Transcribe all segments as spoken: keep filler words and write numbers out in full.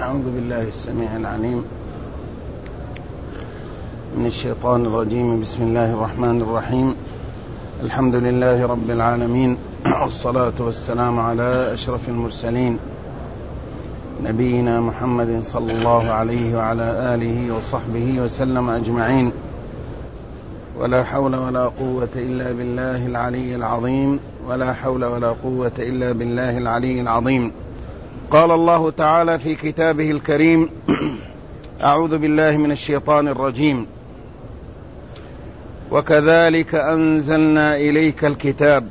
أعوذ بالله السميع العليم من الشيطان الرجيم. بسم الله الرحمن الرحيم. الحمد لله رب العالمين، والصلاة والسلام على أشرف المرسلين نبينا محمد صلى الله عليه وعلى آله وصحبه وسلم أجمعين. ولا حول ولا قوة إلا بالله العلي العظيم ولا حول ولا قوة إلا بالله العلي العظيم. قال الله تعالى في كتابه الكريم: أعوذ بالله من الشيطان الرجيم: وكذلك أنزلنا إليك الكتاب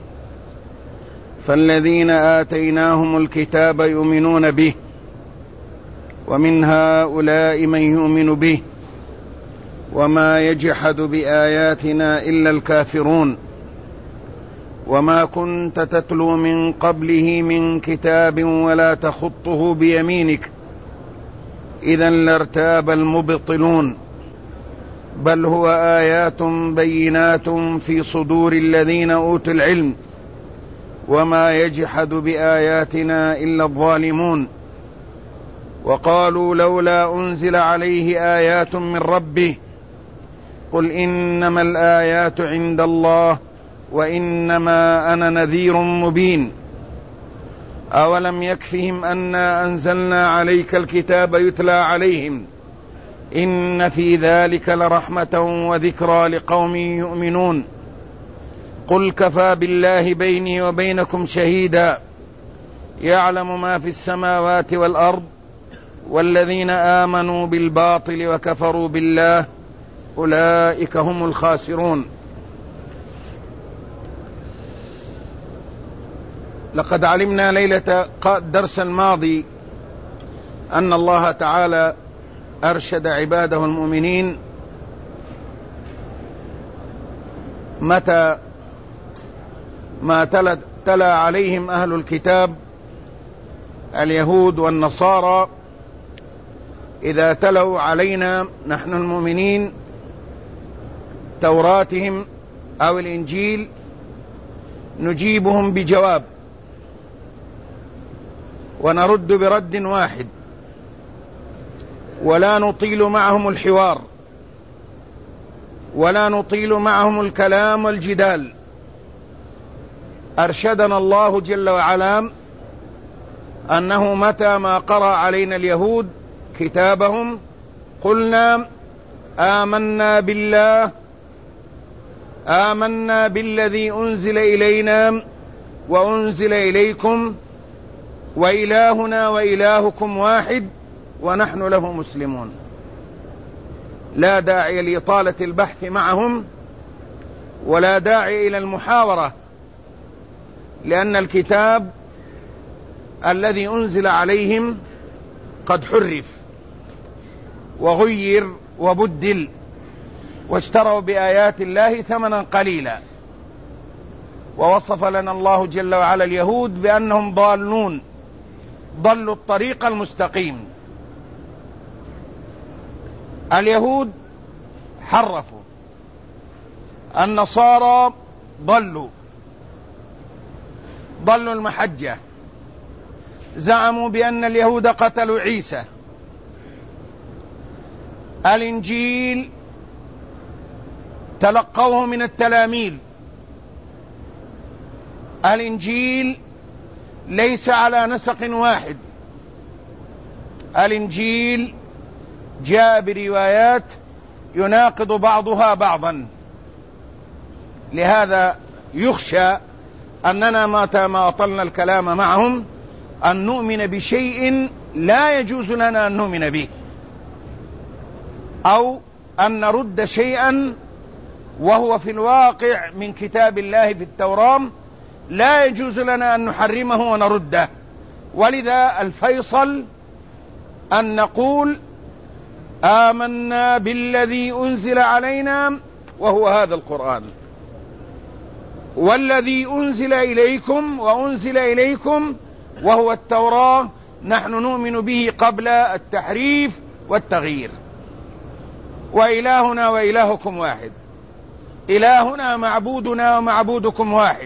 فالذين آتيناهم الكتاب يؤمنون به ومن هؤلاء من يؤمن به وما يجحد بآياتنا إلا الكافرون وما كنت تتلو من قبله من كتاب ولا تخطه بيمينك إذا لارتاب المبطلون بل هو آيات بينات في صدور الذين أوتوا العلم وما يجحد بآياتنا إلا الظالمون. وقالوا لولا أنزل عليه آيات من ربه قل إنما الآيات عند الله وإنما أنا نذير مبين. أولم يكفهم أنا أنزلنا عليك الكتاب يتلى عليهم إن في ذلك لرحمة وذكرى لقوم يؤمنون. قل كفى بالله بيني وبينكم شهيدا يعلم ما في السماوات والأرض والذين آمنوا بالباطل وكفروا بالله أولئك هم الخاسرون. لقد علمنا ليلة الدرس الماضي أن الله تعالى أرشد عباده المؤمنين متى ما تلا عليهم أهل الكتاب اليهود والنصارى، إذا تلوا علينا نحن المؤمنين توراتهم أو الإنجيل نجيبهم بجواب ونرد برد واحد ولا نطيل معهم الحوار ولا نطيل معهم الكلام والجدال. أرشدنا الله جل وعلا أنه متى ما قرأ علينا اليهود كتابهم قلنا آمنا بالله آمنا بالذي أنزل إلينا وأنزل إليكم وإلهنا وإلهكم واحد ونحن له مسلمون. لا داعي لإطالة البحث معهم ولا داعي إلى المحاورة، لأن الكتاب الذي أنزل عليهم قد حرف وغير وبدل واشتروا بآيات الله ثمنا قليلا. ووصف لنا الله جل وعلا اليهود بأنهم ضالون ضلوا الطريق المستقيم. اليهود حرفوا، النصارى ضلوا ضلوا المحجة، زعموا بأن اليهود قتلوا عيسى. الإنجيل تلقوه من التلاميذ، الإنجيل ليس على نسق واحد، الإنجيل جاء بروايات يناقض بعضها بعضا. لهذا يخشى أننا متى ما أطلنا الكلام معهم أن نؤمن بشيء لا يجوز لنا أن نؤمن به، أو أن نرد شيئا وهو في الواقع من كتاب الله في التوراة لا يجوز لنا أن نحرمه ونرده. ولذا الفيصل أن نقول آمنا بالذي أنزل علينا وهو هذا القرآن، والذي أنزل إليكم وأنزل إليكم وهو التوراة نحن نؤمن به قبل التحريف والتغيير. وإلهنا وإلهكم واحد، إلهنا معبودنا ومعبودكم واحد،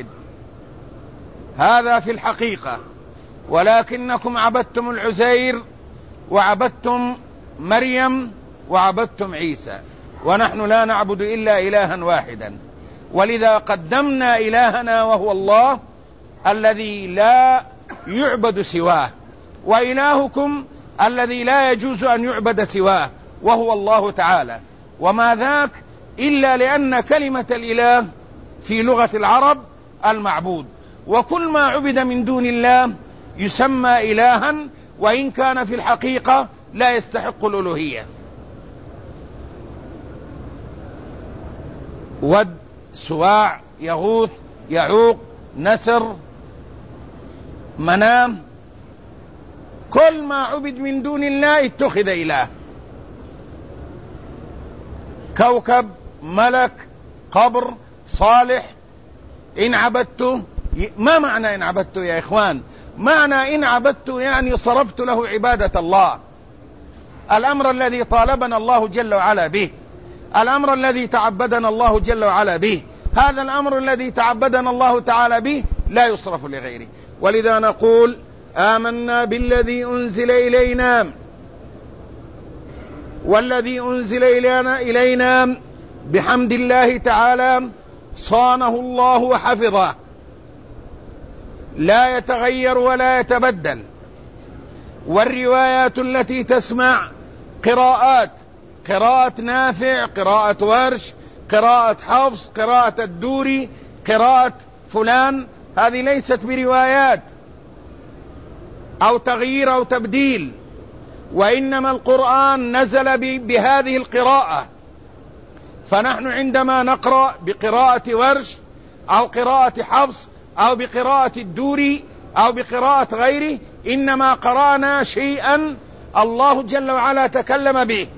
هذا في الحقيقة. ولكنكم عبدتم العزير وعبدتم مريم وعبدتم عيسى، ونحن لا نعبد إلا إلها واحدا، ولذا قدمنا إلهنا وهو الله الذي لا يعبد سواه، وإلهكم الذي لا يجوز أن يعبد سواه وهو الله تعالى. وما ذاك إلا لأن كلمة الإله في لغة العرب المعبود، وكل ما عبد من دون الله يسمى إلها، وإن كان في الحقيقة لا يستحق الألوهية. ود، سواع، يغوث، يعوق، نسر، منام، كل ما عبد من دون الله اتخذ إله. كوكب، ملك، قبر، صالح، إن عبدته. ما معنى إن عبدته يا إخوان؟ معنى إن عبدته يعني صرفت له عبادة الله، الأمر الذي طالبنا الله جل وعلا به، الأمر الذي تعبدنا الله جل وعلا به، هذا الأمر الذي تعبدنا الله تعالى به لا يصرف لغيره. ولذا نقول آمنا بالذي أنزل إلينا، والذي أنزل إلينا, إلينا بحمد الله تعالى صانه الله وحفظه، لا يتغير ولا يتبدل. والروايات التي تسمع قراءات، قراءة نافع، قراءة ورش، قراءة حفص، قراءة الدوري، قراءة فلان، هذه ليست بروايات أو تغيير أو تبديل، وإنما القرآن نزل بهذه القراءة. فنحن عندما نقرأ بقراءة ورش أو قراءة حفص أو بقراءة الدوري أو بقراءة غيره، إنما قرأنا شيئا الله جل وعلا تكلم به.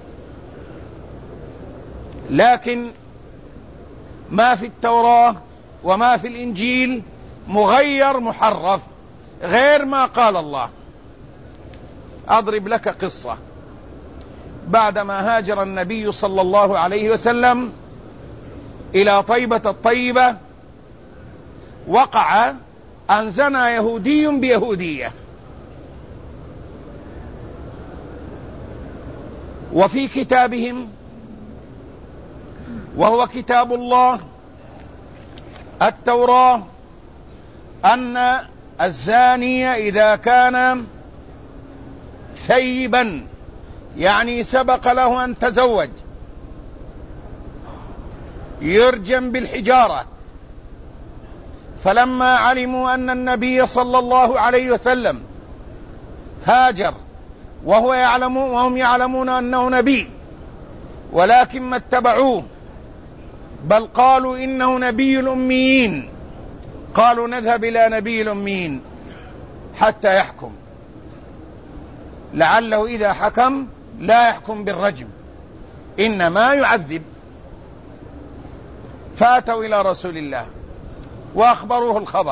لكن ما في التوراة وما في الإنجيل مغير محرف غير ما قال الله. أضرب لك قصة. بعدما هاجر النبي صلى الله عليه وسلم إلى طيبة الطيبة، وقع أن زنى يهودي بيهودية، وفي كتابهم وهو كتاب الله التوراة أن الزاني إذا كان ثيبا يعني سبق له أن تزوج يرجم بالحجارة. فلما علموا أن النبي صلى الله عليه وسلم هاجر وهو يعلم وهم يعلمون أنه نبي، ولكن ما اتبعوه، بل قالوا إنه نبي الأميين، قالوا نذهب إلى نبي الأميين حتى يحكم، لعله إذا حكم لا يحكم بالرجم إنما يعذب. فأتوا إلى رسول الله وأخبروه الخبر،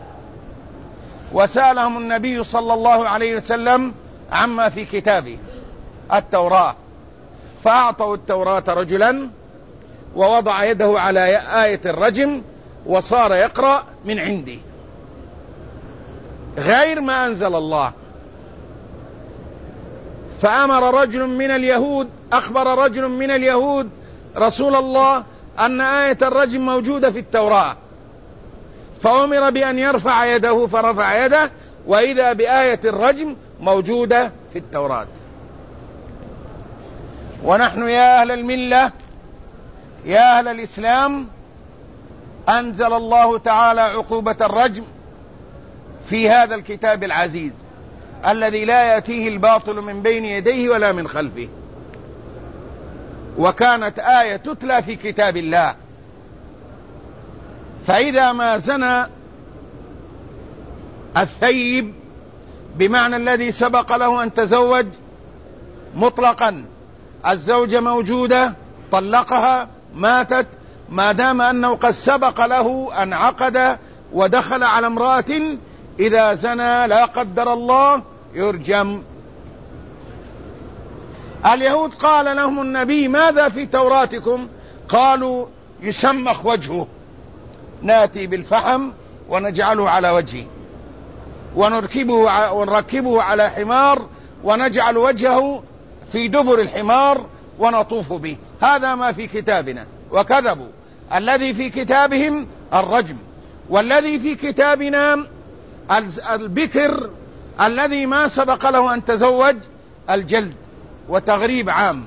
وسألهم النبي صلى الله عليه وسلم عما في كتابه التوراة، فأعطوا التوراة رجلا ووضع يده على آية الرجم وصار يقرأ من عنده غير ما أنزل الله. فأمر رجل من اليهود أخبر رجل من اليهود رسول الله أن آية الرجم موجودة في التوراة، فأمر بأن يرفع يده فرفع يده، وإذا بآية الرجم موجودة في التوراة. ونحن يا أهل الملة يا أهل الإسلام أنزل الله تعالى عقوبة الرجم في هذا الكتاب العزيز الذي لا يأتيه الباطل من بين يديه ولا من خلفه، وكانت آية تتلى في كتاب الله. فإذا ما زنى الثيب بمعنى الذي سبق له أن تزوج مطلقا، الزوجة موجودة طلقها ماتت، ما دام أنه قد سبق له أن عقد ودخل على امرأة، إذا زنى لا قدر الله يرجم. اليهود قال لهم النبي ماذا في توراتكم؟ قالوا يسمخ وجهه، ناتي بالفحم ونجعله على وجهه ونركبه ونركبه على حمار ونجعل وجهه في دبر الحمار ونطوف به. هذا ما في كتابنا. وكذبوا. الذي في كتابهم الرجم، والذي في كتابنا البكر الذي ما سبق له أن تزوج الجلد وتغريب عام،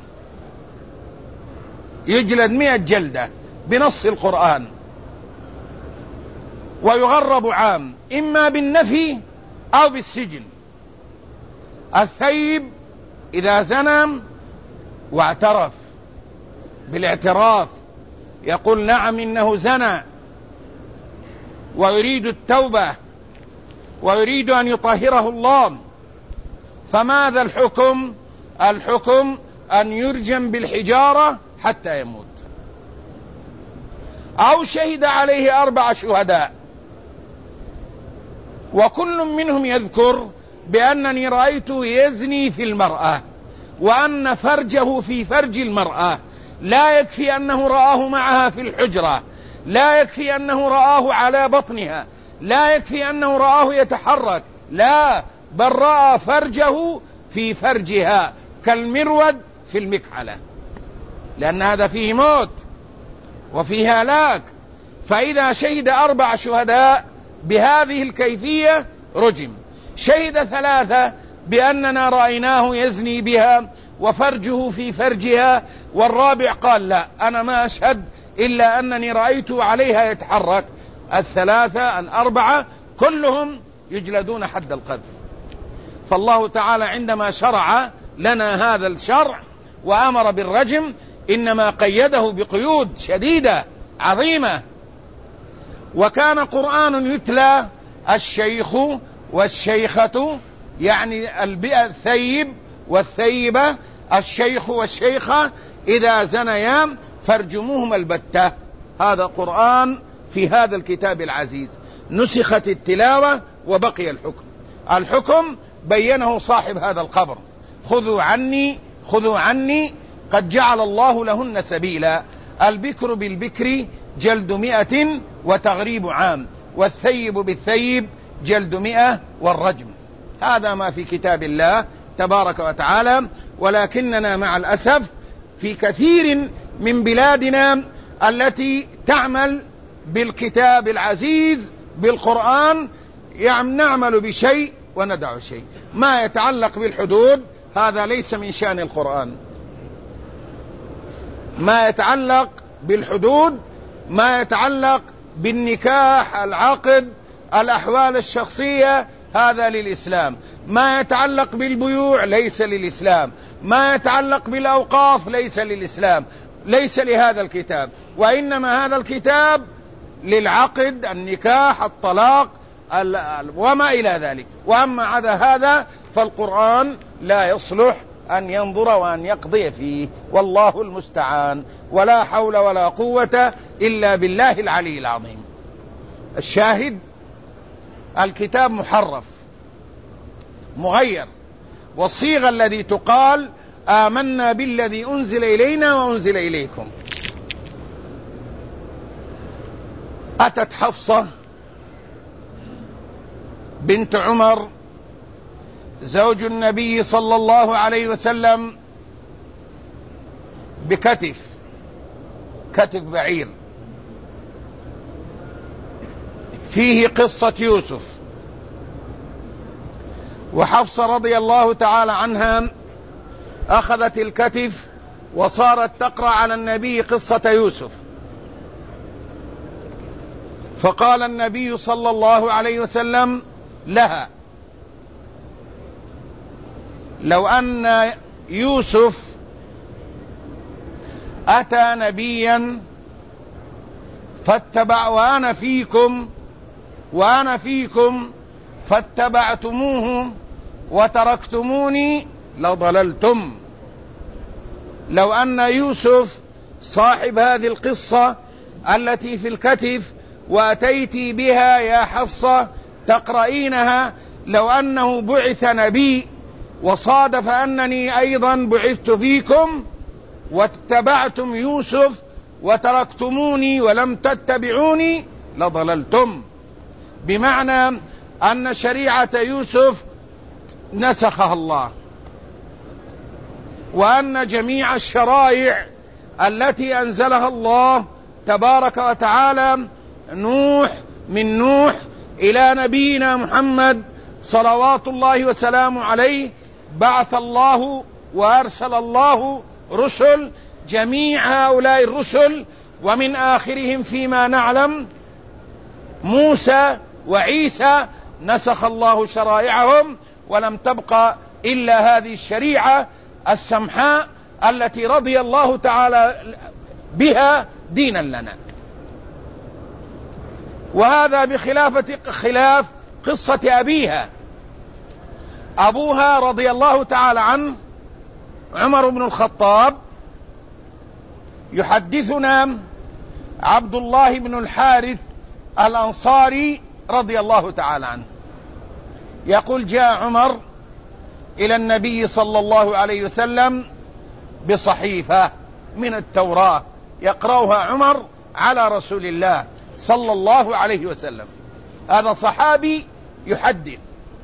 يجلد مئة جلدة بنص القرآن، ويغرب عام إما بالنفي أو بالسجن. الثيب إذا زنى واعترف بالاعتراف يقول نعم إنه زنى ويريد التوبة ويريد أن يطهره الله، فماذا الحكم؟ الحكم أن يرجم بالحجارة حتى يموت، أو شهد عليه أربع شهداء، وكل منهم يذكر بأنني رأيته يزني في المرأة، وأن فرجه في فرج المرأة، لا يكفي أنه رآه معها في الحجرة، لا يكفي أنه رآه على بطنها، لا يكفي أنه رآه يتحرك، لا، بل رأى فرجه في فرجها كالمرود في المكحلة، لأن هذا فيه موت وفيه هلاك. فإذا شهد أربع شهداء بهذه الكيفية رجم، شهد ثلاثة بأننا رأيناه يزني بها وفرجه في فرجها، والرابع قال لا أنا ما أشهد إلا أنني رأيته عليها يتحرك، الثلاثة الأربعة كلهم يجلدون حد القذف. فالله تعالى عندما شرع لنا هذا الشرع وأمر بالرجم إنما قيده بقيود شديدة عظيمة. وكان قرآن يتلى الشيخ والشيخة، يعني الثيب والثيبة، الشيخ والشيخة إذا زنيا فارجموهما البتة. هذا قرآن في هذا الكتاب العزيز، نسخت التلاوة وبقي الحكم. الحكم بينه صاحب هذا القبر، خذوا عني خذوا عني قد جعل الله لهن سبيلا. البكر بالبكر جلد مئة وتغريب عام، والثيب بالثيب جلد مئة والرجم. هذا ما في كتاب الله تبارك وتعالى. ولكننا مع الأسف في كثير من بلادنا التي تعمل بالكتاب العزيز بالقرآن نعمل بشيء وندع شيء. ما يتعلق بالحدود هذا ليس من شأن القرآن، ما يتعلق بالحدود، ما يتعلق بالنكاح، العقد، الأحوال الشخصية، هذا للإسلام. ما يتعلق بالبيوع ليس للإسلام، ما يتعلق بالأوقاف ليس للإسلام، ليس لهذا الكتاب، وإنما هذا الكتاب للعقد، النكاح، الطلاق وما إلى ذلك. وأما عدا هذا فالقرآن لا يصلح أن ينظر وأن يقضي فيه، والله المستعان، ولا حول ولا قوة إلا بالله العلي العظيم. الشاهد الكتاب محرف مغير، والصيغة الذي تقال آمنا بالذي أنزل إلينا وأنزل إليكم. أتت حفصة بنت عمر زوج النبي صلى الله عليه وسلم بكتف كتف بعير فيه قصة يوسف، وحفصة رضي الله تعالى عنها أخذت الكتف وصارت تقرأ على النبي قصة يوسف، فقال النبي صلى الله عليه وسلم لها لو أن يوسف أتى نبيا فاتبع وأنا فيكم وأنا فيكم فاتبعتموه وتركتموني لضللتم. لو أن يوسف صاحب هذه القصة التي في الكتف وأتيتي بها يا حفصة تقرأينها، لو أنه بعث نبي وصادف أنني أيضا بعثت فيكم واتبعتم يوسف وتركتموني ولم تتبعوني لضللتم، بمعنى أن شريعة يوسف نسخها الله وأن جميع الشرائع التي أنزلها الله تبارك وتعالى نوح من نوح إلى نبينا محمد صلوات الله وسلامه عليه، بعث الله وأرسل الله رسل، جميع هؤلاء الرسل ومن آخرهم فيما نعلم موسى وعيسى نسخ الله شرائعهم، ولم تبقى إلا هذه الشريعة السمحاء التي رضي الله تعالى بها دينا لنا. وهذا بخلافة خلاف قصة أبيها. أبوها رضي الله تعالى عنه عمر بن الخطاب، يحدثنا عبد الله بن الحارث الأنصاري رضي الله تعالى عنه يقول: جاء عمر إلى النبي صلى الله عليه وسلم بصحيفة من التوراة يقرأها عمر على رسول الله صلى الله عليه وسلم. هذا صحابي يحدث.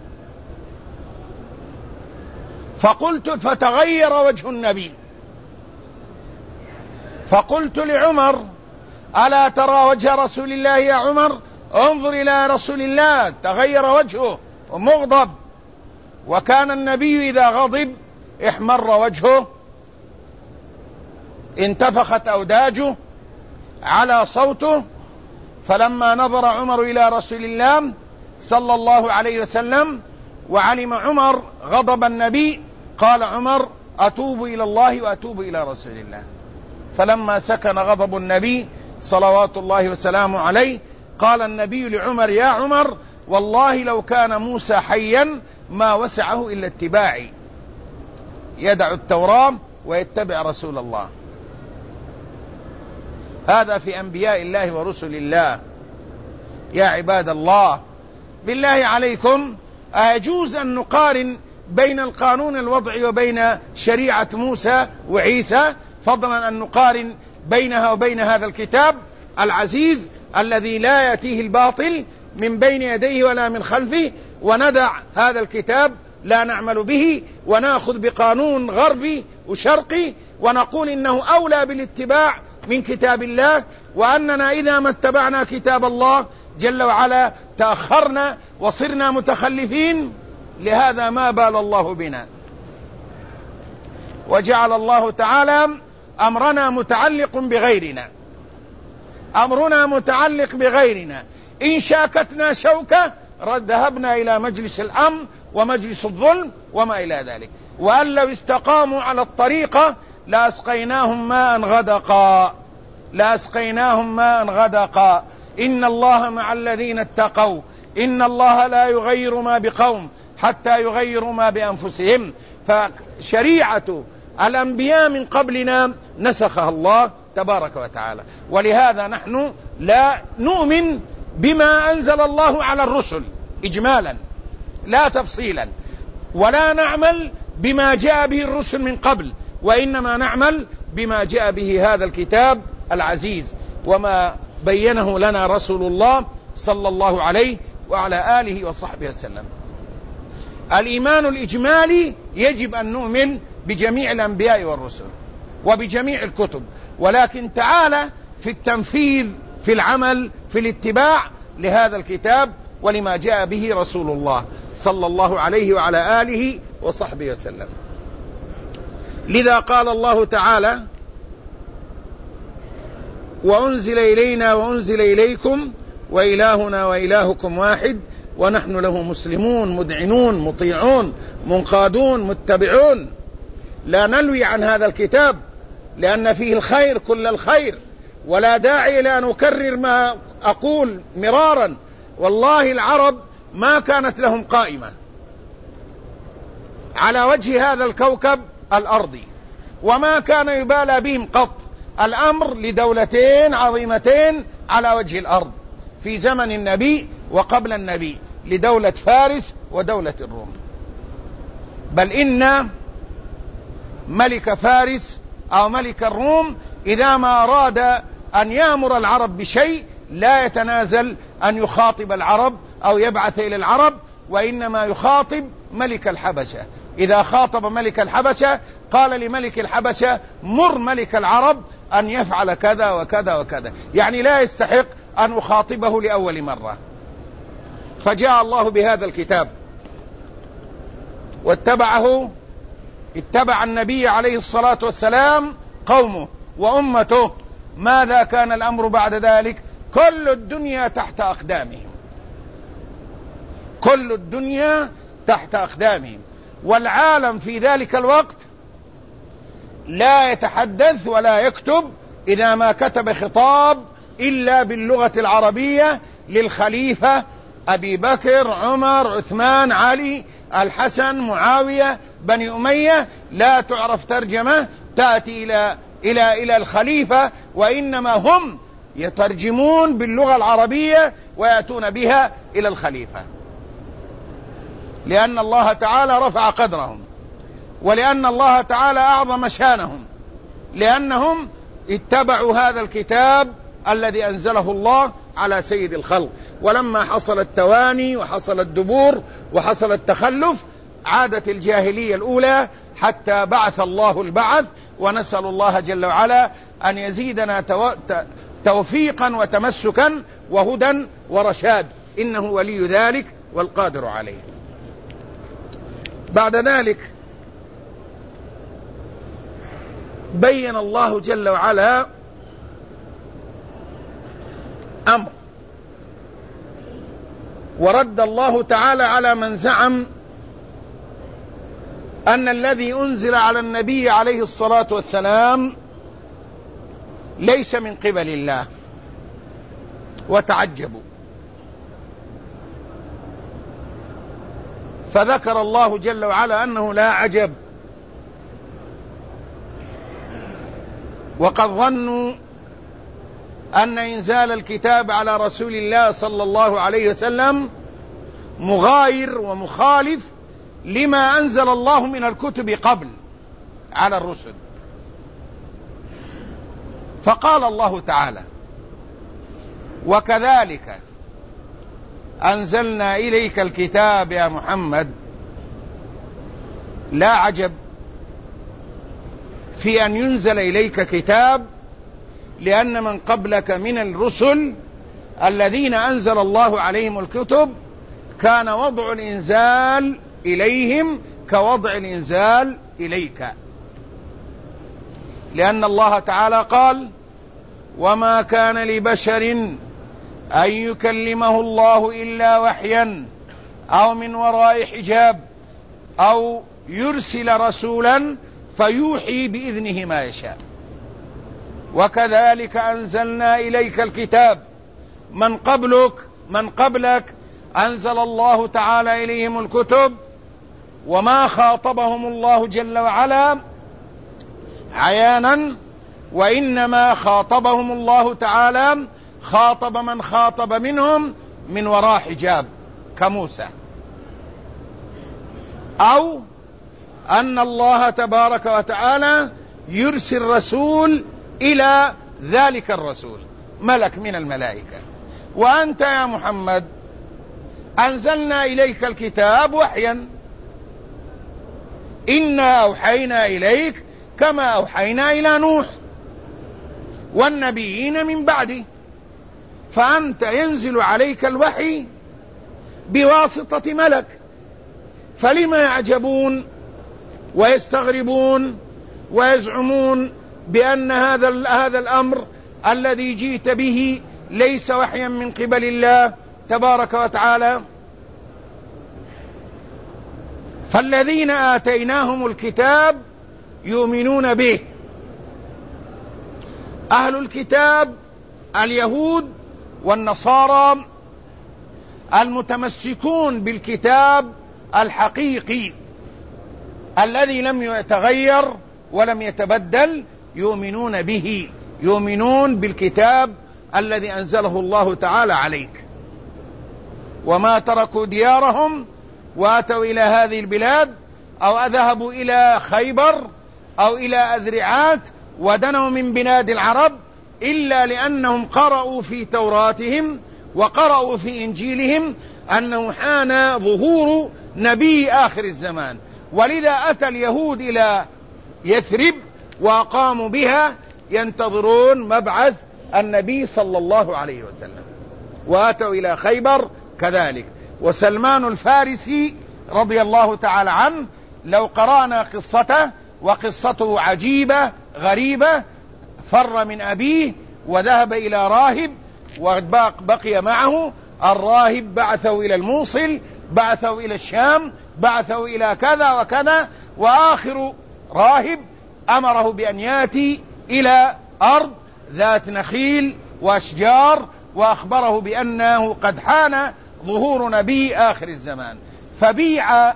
فقلت فتغير وجه النبي، فقلت لعمر: ألا ترى وجه رسول الله يا عمر؟ انظر إلى رسول الله، تغير وجهه ومغضب، وكان النبي إذا غضب احمر وجهه، انتفخت أوداجه على صوته. فلما نظر عمر إلى رسول الله صلى الله عليه وسلم وعلم عمر غضب النبي، قال عمر: أتوب إلى الله وأتوب إلى رسول الله. فلما سكن غضب النبي صلوات الله وسلامه عليه قال النبي لعمر: يا عمر، والله لو كان موسى حيا ما وسعه إلا اتباعي، يدع التوراة ويتبع رسول الله. هذا في أنبياء الله ورسل الله. يا عباد الله، بالله عليكم أيجوز أن نقارن بين القانون الوضعي وبين شريعة موسى وعيسى، فضلا أن نقارن بينها وبين هذا الكتاب العزيز الذي لا يأتيه الباطل من بين يديه ولا من خلفه، وندع هذا الكتاب لا نعمل به ونأخذ بقانون غربي وشرقي ونقول إنه أولى بالاتباع من كتاب الله، وأننا إذا ما اتبعنا كتاب الله جل وعلا تأخرنا وصرنا متخلفين. لهذا ما بال الله بنا، وجعل الله تعالى أمرنا متعلق بغيرنا، أمرنا متعلق بغيرنا. إن شاكتنا شوكة ذهبنا إلى مجلس الأمن ومجلس الظلم وما إلى ذلك، وأن لو استقاموا على الطريقة لأسقيناهم ماء غدقا، لأسقيناهم ماء غدقا. إن الله مع الذين اتقوا، إن الله لا يغير ما بقوم حتى يغيروا ما بأنفسهم. فشريعة الأنبياء من قبلنا نسخها الله تبارك وتعالى، ولهذا نحن لا نؤمن بما أنزل الله على الرسل إجمالا لا تفصيلا، ولا نعمل بما جاء به الرسل من قبل، وإنما نعمل بما جاء به هذا الكتاب العزيز وما بينه لنا رسول الله صلى الله عليه وعلى آله وصحبه وسلم. الإيمان الإجمالي يجب أن نؤمن بجميع الأنبياء والرسل وبجميع الكتب، ولكن تعالى في التنفيذ، في العمل، في الاتباع لهذا الكتاب ولما جاء به رسول الله صلى الله عليه وعلى آله وصحبه وسلم. لذا قال الله تعالى: وأنزل إلينا وأنزل إليكم وإلهنا وإلهكم واحد ونحن له مسلمون مذعنون مطيعون منقادون متبعون. لا نلوي عن هذا الكتاب لأن فيه الخير كل الخير، ولا داعي إلى أن أكرر ما أقول مرارا. والله العرب ما كانت لهم قائمة على وجه هذا الكوكب الأرضي، وما كان يبالى بهم قط. الأمر لدولتين عظيمتين على وجه الأرض في زمن النبي وقبل النبي، لدولة فارس ودولة الروم. بل إن ملك فارس أو ملك الروم إذا ما أراد أن يأمر العرب بشيء لا يتنازل أن يخاطب العرب أو يبعث إلى العرب، وإنما يخاطب ملك الحبشة. إذا خاطب ملك الحبشة قال لملك الحبشة مر ملك العرب أن يفعل كذا وكذا وكذا، يعني لا يستحق أن أخاطبه لأول مرة. فجاء الله بهذا الكتاب واتبعه، اتبع النبي عليه الصلاة والسلام قومه وأمته. ماذا كان الأمر بعد ذلك؟ كل الدنيا تحت أقدامهم، كل الدنيا تحت أقدامهم. والعالم في ذلك الوقت لا يتحدث ولا يكتب إذا ما كتب خطاب إلا باللغة العربية للخليفة أبي بكر، عمر، عثمان، علي، الحسن، معاوية، بني أمية. لا تعرف ترجمة تأتي إلى إلى إلى الخليفة، وإنما هم يترجمون باللغة العربية ويأتون بها إلى الخليفة، لأن الله تعالى رفع قدرهم، ولأن الله تعالى أعظم شانهم، لأنهم اتبعوا هذا الكتاب الذي أنزله الله على سيد الخلق. ولما حصل التواني وحصل الدبور وحصل التخلف عادت الجاهلية الأولى حتى بعث الله البعث. ونسأل الله جل وعلا أن يزيدنا توفيقا وتمسكا وهدى ورشاد، إنه ولي ذلك والقادر عليه. بعد ذلك بين الله جل وعلا أمر، ورد الله تعالى على من زعم أن الذي أنزل على النبي عليه الصلاة والسلام ليس من قبل الله، وتعجبوا. فذكر الله جل وعلا أنه لا عجب، وقد ظنوا أن إنزال الكتاب على رسول الله صلى الله عليه وسلم مغاير ومخالف لما أنزل الله من الكتب قبل على الرسل. فقال الله تعالى: وكذلك أنزلنا إليك الكتاب يا محمد. لا عجب في أن ينزل إليك كتاب، لأن من قبلك من الرسل الذين أنزل الله عليهم الكتب كان وضع الإنزال إليهم كوضع الإنزال إليك، لأن الله تعالى قال: وما كان لبشر أن يكلمه الله إلا وحيا أو من وراء حجاب أو يرسل رسولا فيوحي بإذنه ما يشاء. وكذلك أنزلنا إليك الكتاب. من قبلك من قبلك أنزل الله تعالى إليهم الكتب، وما خاطبهم الله جل وعلا عيانا، وإنما خاطبهم الله تعالى خاطب من خاطب منهم من وراء حجاب كموسى، أو أن الله تبارك وتعالى يرسل رسول إلى ذلك الرسول، ملك من الملائكة. وأنت يا محمد أنزلنا إليك الكتاب وحيا، إنا أوحينا إليك كما أوحينا إلى نوح والنبيين من بعده. فأنت ينزل عليك الوحي بواسطة ملك، فلما يعجبون ويستغربون ويزعمون بأن هذا هذا الأمر الذي جئت به ليس وحيا من قبل الله تبارك وتعالى؟ فالذين آتيناهم الكتاب يؤمنون به. أهل الكتاب اليهود والنصارى المتمسكون بالكتاب الحقيقي الذي لم يتغير ولم يتبدل يؤمنون به، يؤمنون بالكتاب الذي أنزله الله تعالى عليك. وما تركوا ديارهم واتوا إلى هذه البلاد، أو ذهبوا إلى خيبر أو إلى أذرعات ودنوا من بلاد العرب، إلا لأنهم قرأوا في توراتهم وقرأوا في إنجيلهم أنه حان ظهور نبي آخر الزمان. ولذا أتى اليهود إلى يثرب وأقاموا بها ينتظرون مبعث النبي صلى الله عليه وسلم، وأتوا إلى خيبر كذلك. وسلمان الفارسي رضي الله تعالى عنه لو قرأنا قصته، وقصته عجيبة غريبة، فر من أبيه وذهب إلى راهب وبقي معه. الراهب بعثه إلى الموصل، بعثه إلى الشام، بعثه إلى كذا وكذا، وآخر راهب أمره بأن يأتي إلى أرض ذات نخيل وأشجار، وأخبره بأنه قد حان ظهور نبي آخر الزمان. فبيع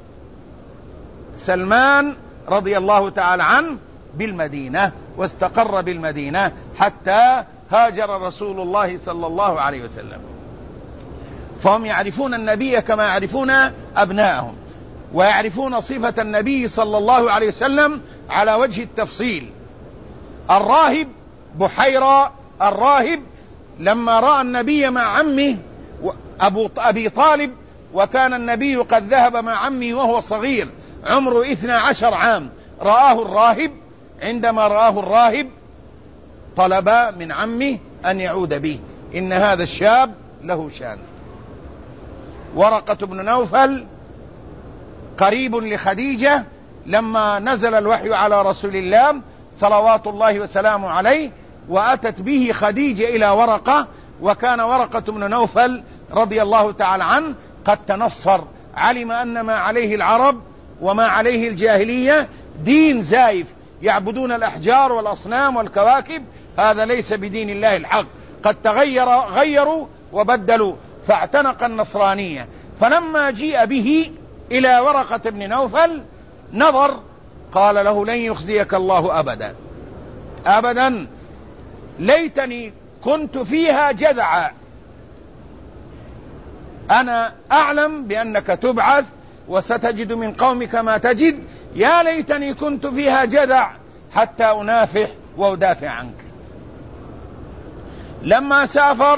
سلمان رضي الله تعالى عنه بالمدينة، واستقر بالمدينة حتى هاجر رسول الله صلى الله عليه وسلم. فهم يعرفون النبي كما يعرفون أبنائهم، ويعرفون صفة النبي صلى الله عليه وسلم على وجه التفصيل. الراهب بحيرة الراهب لما رأى النبي مع عمه أبو أبي طالب، وكان النبي قد ذهب مع عمه وهو صغير عمره اثنى عشر عام، رآه الراهب. عندما رآه الراهب طلب من عمه أن يعود به، إن هذا الشاب له شان. ورقة بن نوفل قريب لخديجة، لما نزل الوحي على رسول الله صلوات الله وسلامه عليه، وأتت به خديجة إلى ورقة، وكان ورقة بن نوفل رضي الله تعالى عنه قد تنصر، علم أن ما عليه العرب وما عليه الجاهلية دين زائف، يعبدون الأحجار والأصنام والكواكب، هذا ليس بدين الله الحق، قد تغير غيروا وبدلوا، فاعتنق النصرانية. فلما جيء به إلى ورقة بن نوفل نظر، قال له: لن يخزيك الله أبدا أبدا، ليتني كنت فيها جذعا، أنا أعلم بأنك تبعث وستجد من قومك ما تجد، يا ليتني كنت فيها جذع حتى أنافح وأدافع عنك. لما سافر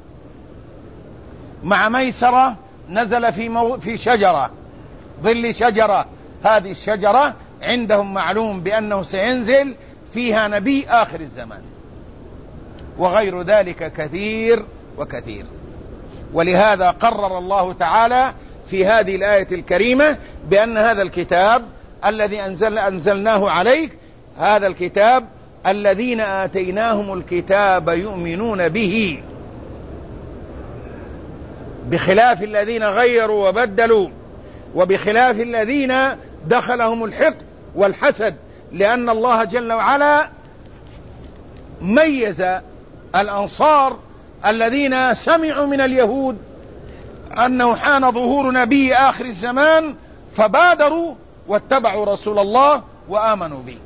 مع ميسرة نزل في, مو... في شجرة، ظل شجرة، هذه الشجرة عندهم معلوم بأنه سينزل فيها نبي آخر الزمان، وغير ذلك كثير وكثير. ولهذا قرر الله تعالى في هذه الآية الكريمة بأن هذا الكتاب الذي أنزل أنزلناه عليك، هذا الكتاب الذين آتيناهم الكتاب يؤمنون به، بخلاف الذين غيروا وبدلوا، وبخلاف الذين دخلهم الحقد والحسد، لأن الله جل وعلا ميز الأنصار الذين سمعوا من اليهود أنه حان ظهور نبي آخر الزمان، فبادروا واتبعوا رسول الله وآمنوا به.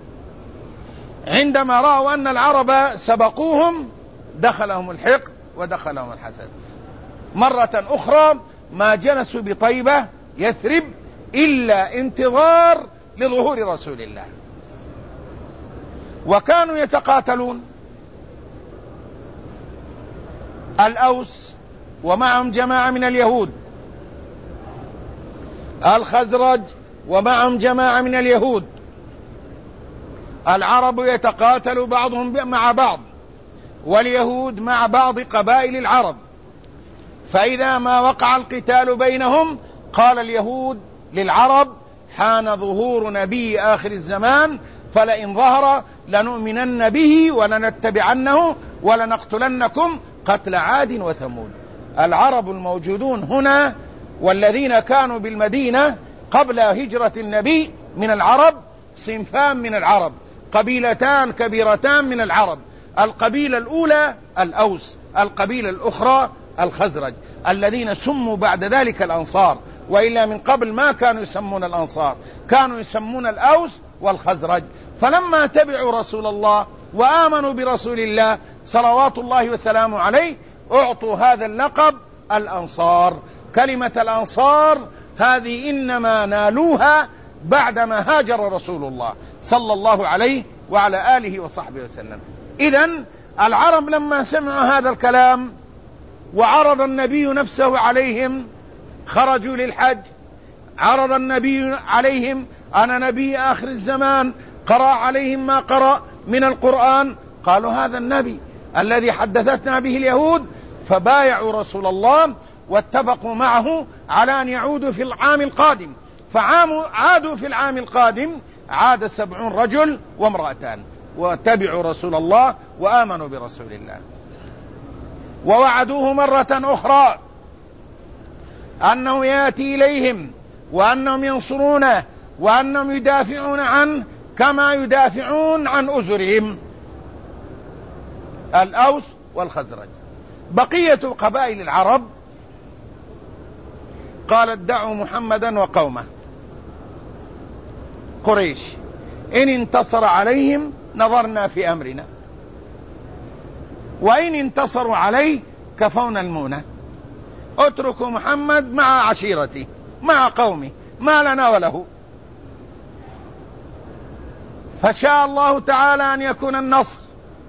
عندما رأوا أن العرب سبقوهم دخلهم الحقد ودخلهم الحسد. مرة أخرى ما جلسوا بطيبة يثرب إلا انتظار لظهور رسول الله، وكانوا يتقاتلون، الأوس ومعهم جماعة من اليهود، الخزرج ومعهم جماعة من اليهود، العرب يتقاتل بعضهم مع بعض، واليهود مع بعض قبائل العرب. فإذا ما وقع القتال بينهم قال اليهود للعرب: حان ظهور نبي آخر الزمان، فلئن ظهر لنؤمنن به ولنتبعنه ولنقتلنكم قتل عاد وثمود. العرب الموجودون هنا والذين كانوا بالمدينة قبل هجرة النبي من العرب صنفان من العرب، قبيلتان كبيرتان من العرب، القبيلة الأولى الأوس، القبيلة الأخرى الخزرج، الذين سموا بعد ذلك الأنصار، وإلا من قبل ما كانوا يسمون الأنصار، كانوا يسمون الأوس والخزرج. فلما تبعوا رسول الله وآمنوا برسول الله صلوات الله وسلامه عليه أعطوا هذا اللقب الأنصار. كلمة الأنصار هذه إنما نالوها بعدما هاجر رسول الله صلى الله عليه وعلى آله وصحبه وسلم. إذن العرب لما سمعوا هذا الكلام وعرض النبي نفسه عليهم خرجوا للحج، عرض النبي عليهم أنا نبي آخر الزمان، قرأ عليهم ما قرأ من القرآن. قالوا هذا النبي الذي حدثتنا به اليهود، فبايعوا رسول الله واتفقوا معه على أن يعودوا في العام القادم. فعادوا في العام القادم، عاد سبعون رجل وامرأتان واتبعوا رسول الله وآمنوا برسول الله. ووعدوه مرة أخرى أنه يأتي إليهم وأنهم ينصرونه وأنهم يدافعون عنه كما يدافعون عن أزرهم، الأوس والخزرج. بقية قبائل العرب قالت دعوا محمدا وقومه. قريش إن انتصر عليهم نظرنا في أمرنا، وإن انتصروا عليه كفونا المونة. اتركوا محمد مع عشيرته مع قومه، ما لنا وله. فشاء الله تعالى أن يكون النصر،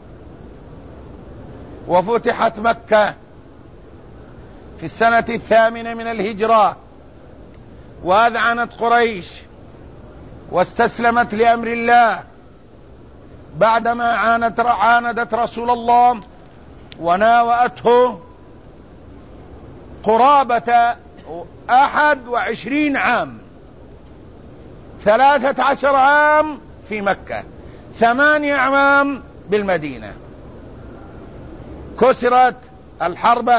وفتحت مكة في السنة الثامنة من الهجرة، وأذعنت قريش واستسلمت لأمر الله بعدما عاندت عاندت رسول الله وناوأته قرابة أحد وعشرين عام، ثلاثة عشر عام في مكة، ثمانية أعوام بالمدينة. كسرت الحرب،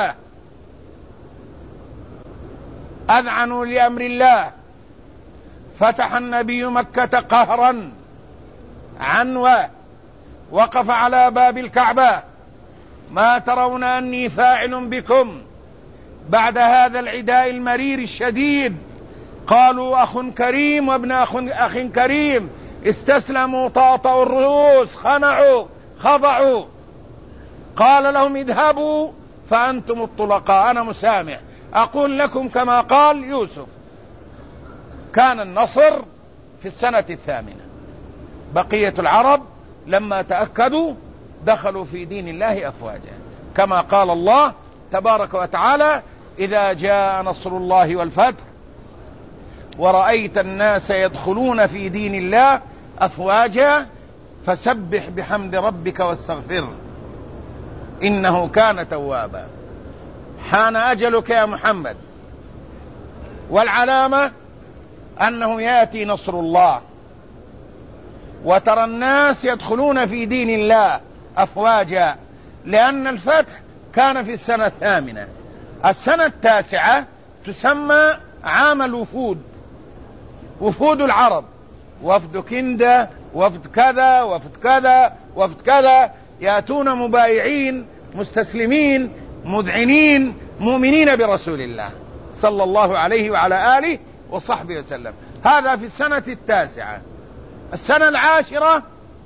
أذعنوا لأمر الله، فتح النبي مكة قهرا عنوة، وقف على باب الكعبة: ما ترون أني فاعل بكم بعد هذا العداء المرير الشديد؟ قالوا أخ كريم وابن أخ, أخ كريم، استسلموا، طاطوا الرؤوس، خنعوا، خضعوا. قال لهم اذهبوا فأنتم الطلقاء، أنا مسامح، أقول لكم كما قال يوسف. كان النصر في السنة الثامنة. بقية العرب لما تأكدوا دخلوا في دين الله أفواجا، كما قال الله تبارك وتعالى: إذا جاء نصر الله والفتح ورأيت الناس يدخلون في دين الله أفواجا فسبح بحمد ربك واستغفره إنه كان توابا. حان أجلك يا محمد، والعلامة أنه يأتي نصر الله، وترى الناس يدخلون في دين الله أفواجا، لأن الفتح كان في السنة الثامنة. السنة التاسعة تسمى عام الوفود، وفود العرب، وفد كندة، وفد كذا، وفد كذا، وفد كذا، يأتون مبايعين مستسلمين مذعنين مؤمنين برسول الله صلى الله عليه وعلى آله وصحبه وسلم. هذا في السنة التاسعة. السنة العاشرة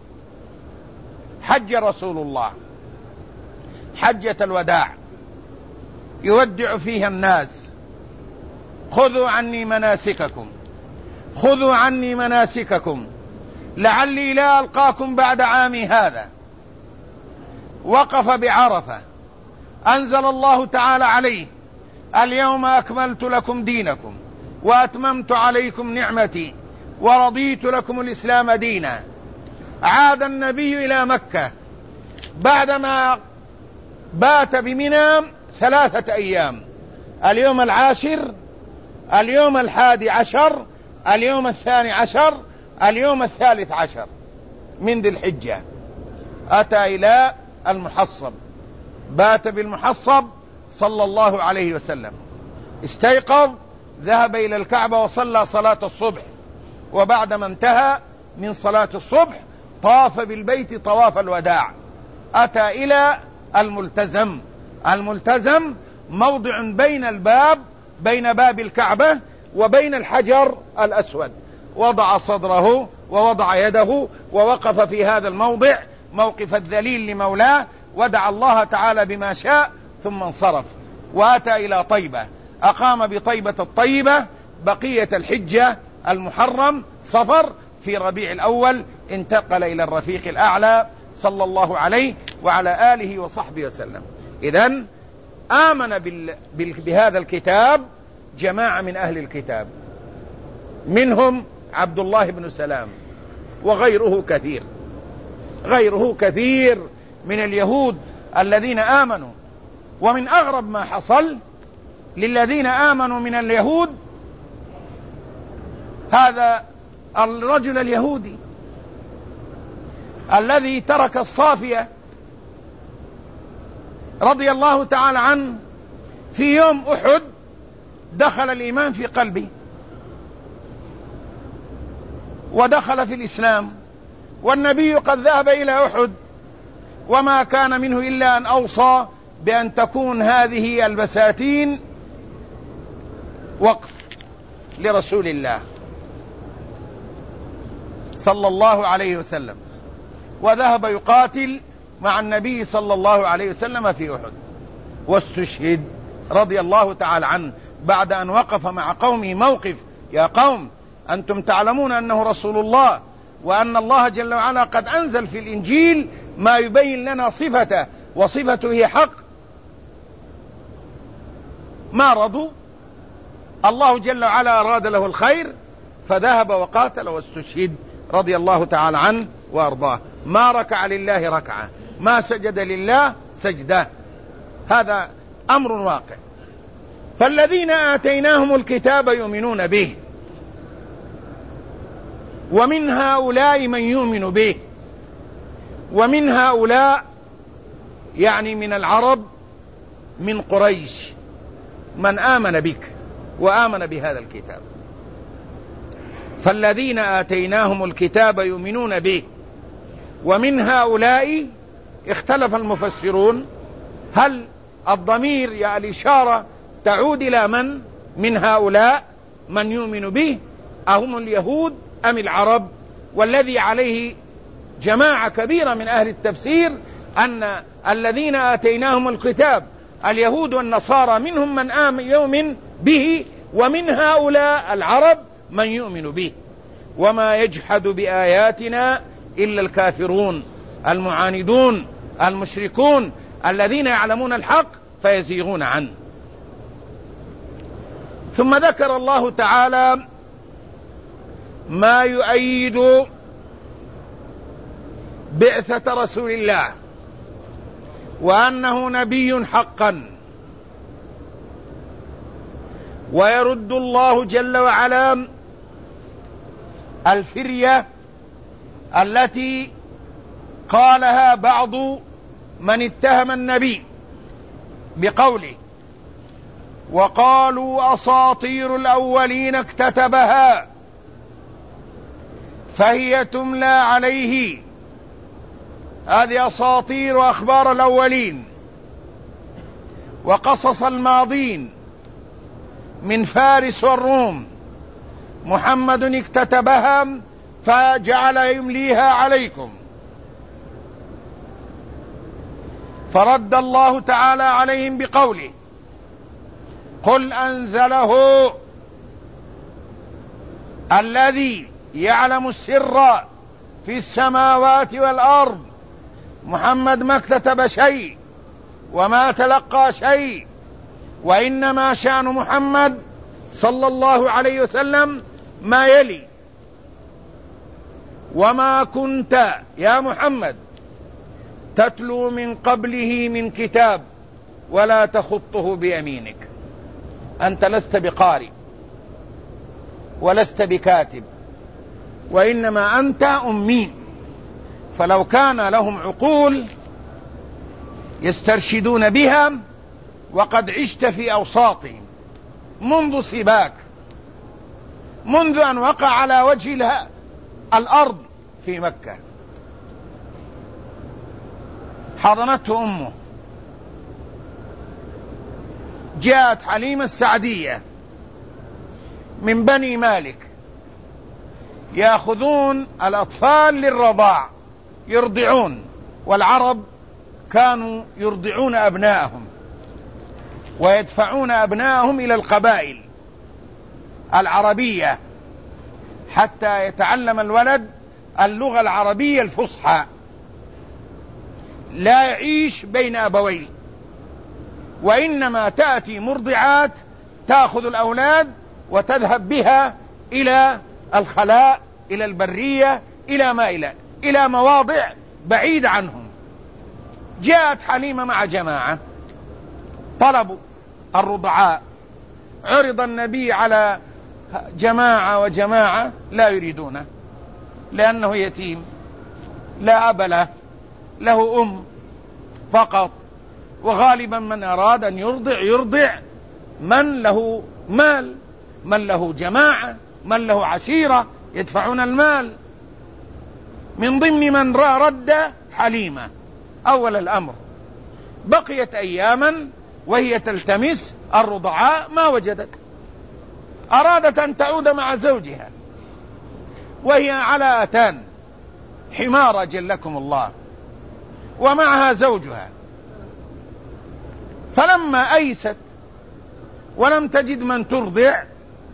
حج رسول الله حجة الوداع، يودع فيها الناس: خذوا عني مناسككم، خذوا عني مناسككم لعلي لا ألقاكم بعد عامي هذا. وقف بعرفة، أنزل الله تعالى عليه: اليوم أكملت لكم دينكم وأتممت عليكم نعمتي ورضيت لكم الإسلام دينا. عاد النبي إلى مكة بعدما بات بمنى ثلاثة أيام: اليوم العاشر، اليوم الحادي عشر، اليوم الثاني عشر، اليوم الثالث عشر من ذي الحجة. أتى إلى المحصب، بات بالمحصب صلى الله عليه وسلم. استيقظ، ذهب إلى الكعبة وصلى صلاة الصبح، وبعدما انتهى من صلاة الصبح طاف بالبيت طواف الوداع. أتى إلى الملتزم. الملتزم موضع بين الباب بين باب الكعبة وبين الحجر الأسود. وضع صدره ووضع يده ووقف في هذا الموضع موقف الذليل لمولاه، ودعا الله تعالى بما شاء، ثم انصرف وأتى إلى طيبة. أقام بطيبة الطيبة بقية الحجة، المحرم، صفر، في ربيع الأول انتقل إلى الرفيق الأعلى صلى الله عليه وعلى آله وصحبه وسلم. إذن آمن بال... بال... بهذا الكتاب جماعة من أهل الكتاب، منهم عبد الله بن سلام، وغيره كثير، غيره كثير من اليهود الذين آمنوا. ومن أغرب ما حصل للذين آمنوا من اليهود هذا الرجل اليهودي الذي ترك الصافية رضي الله تعالى عنه في يوم أحد، دخل الإيمان في قلبه ودخل في الإسلام، والنبي قد ذهب إلى أحد وما كان منه إلا أن أوصى بأن تكون هذه البساتين وقف لرسول الله صلى الله عليه وسلم، وذهب يقاتل مع النبي صلى الله عليه وسلم في أحد، واستشهد رضي الله تعالى عنه بعد أن وقف مع قومه موقف: يا قوم أنتم تعلمون أنه رسول الله، وأن الله جل وعلا قد أنزل في الإنجيل ما يبين لنا صفته، وصفته هي حق. ما رضوا، الله جل وعلا أراد له الخير فذهب وقاتل واستشهد رضي الله تعالى عنه وأرضاه. ما ركع لله ركعة، ما سجد لله سجدة، هذا أمر واقع. فالذين آتيناهم الكتاب يؤمنون به، ومن هؤلاء من يؤمن به، ومن هؤلاء يعني من العرب من قريش من آمن بك وآمن بهذا الكتاب. فالذين آتيناهم الكتاب يؤمنون به، ومن هؤلاء اختلف المفسرون هل الضمير يا الإشارة تعود إلى من من هؤلاء من يؤمن به، أهم اليهود أم العرب؟ والذي عليه جماعة كبيرة من أهل التفسير أن الذين آتيناهم الكتاب اليهود والنصارى منهم من آمن يؤمن به، ومن هؤلاء العرب من يؤمن به. وما يجحد بآياتنا إلا الكافرون المعاندون المشركون الذين يعلمون الحق فيزيغون عنه. ثم ذكر الله تعالى ما يؤيد بعثة رسول الله وأنه نبي حقا، ويرد الله جل وعلا الفرية التي قالها بعض من اتهم النبي بقوله: وقالوا أساطير الأولين اكتتبها فهي تملى عليه. هذه أساطير وأخبار الأولين وقصص الماضين من فارس والروم، محمد اكتتبها فجعل يمليها عليكم. فرد الله تعالى عليهم بقوله: قل أنزله الذي يعلم السر في السماوات والأرض، محمد ما اكتتب شيء وما تلقى شيء، وإنما شأن محمد صلى الله عليه وسلم ما يلي: وما كنت يا محمد تتلو من قبله من كتاب ولا تخطه بيمينك. أنت لست بقارئ ولست بكاتب، وإنما أنت أمي. فلو كان لهم عقول يسترشدون بها وقد عشت في أوساطهم منذ سباك، منذ أن وقع على وجه الأرض في مكة، حضنته أمه. جاءت حليمة السعدية من بني مالك يأخذون الأطفال للرضاع يرضعون، والعرب كانوا يرضعون أبناءهم ويدفعون أبناءهم إلى القبائل العربية حتى يتعلم الولد اللغة العربية الفصحى، لا يعيش بين أبويه، وإنما تأتي مرضعات تأخذ الأولاد وتذهب بها إلى الخلاء، إلى البرية، إلى ما إلى إلى مواضع بعيدة عنهم. جاءت حليمة مع جماعة طلبوا الرضعاء، عرض النبي على جماعة وجماعة لا يريدونه، لأنه يتيم لا أب له، له أم فقط، وغالبا من أراد أن يرضع يرضع من له مال، من له جماعة، من له عشيرة يدفعون المال. من ضمن من رد حليمة أول الأمر. بقيت أياما وهي تلتمس الرضعاء ما وجدت، أرادت أن تعود مع زوجها وهي على أتان حمار جلكم الله، ومعها زوجها. فلما أيست ولم تجد من ترضع